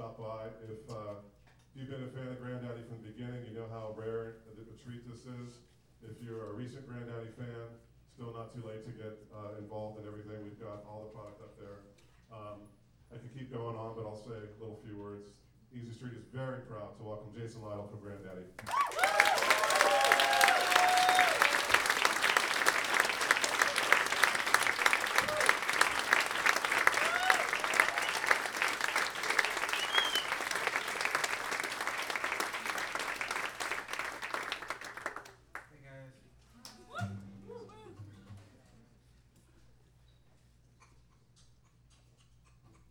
stop by. If you've been a fan of Granddaddy from the beginning, you know how rare a treat this is. If you're a recent Granddaddy fan, still not too late to get involved in everything. We've got all the product up there. I could keep going on, but I'll say a little few words. Easy Street is very proud to welcome Jason Lytle from Granddaddy.